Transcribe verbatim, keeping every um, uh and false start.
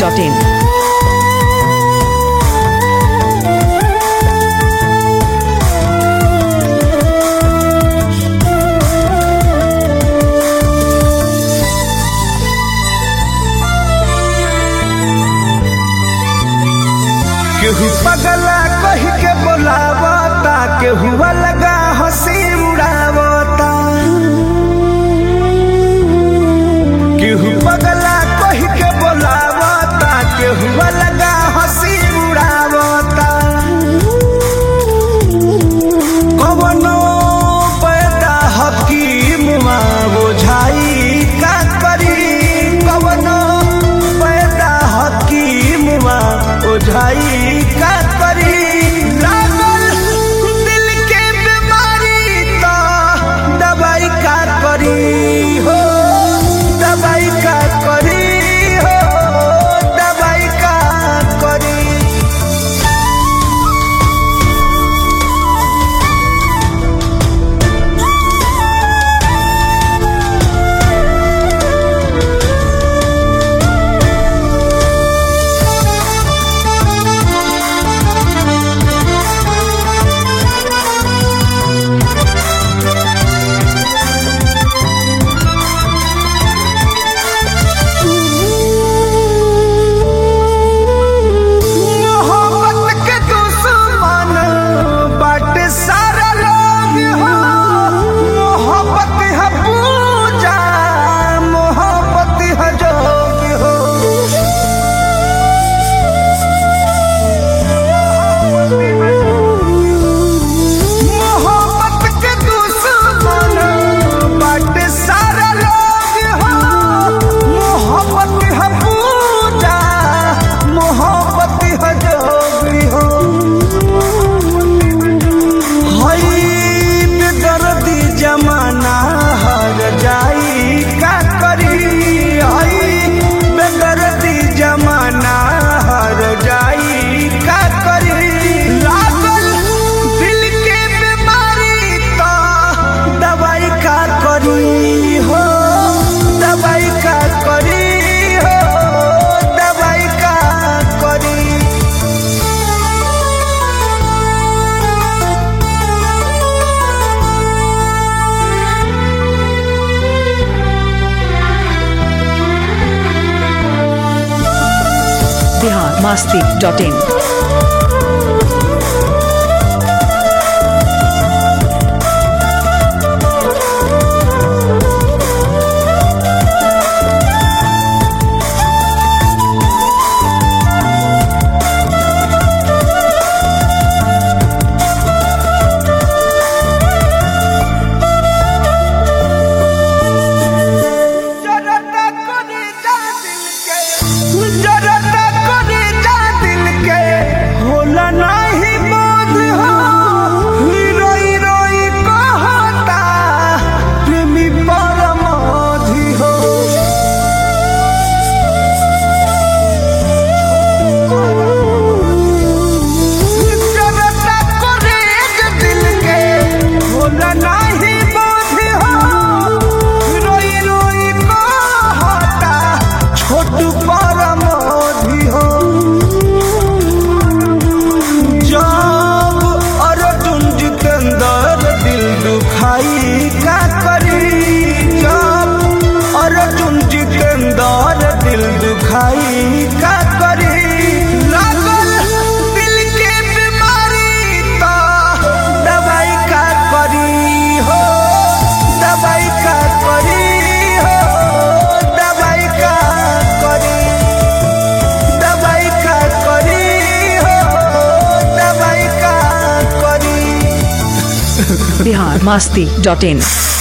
Dot in. केहू पगला कही के बोलावता, केहू अलगा हंसी उड़ावता। केहू पगला कही के बोलावता, केहू अलगा हंसी उड़ावता। कवनो पैदा हकीम बुझाई का करी, कवनो पैदा हकीम बुझाई का करी। लागल दिल के बीमारी तो दवाई का करी हो, दवाई का करी हो, दवाई का करी। Bihar Masti dot in. Bihar Masti dot in.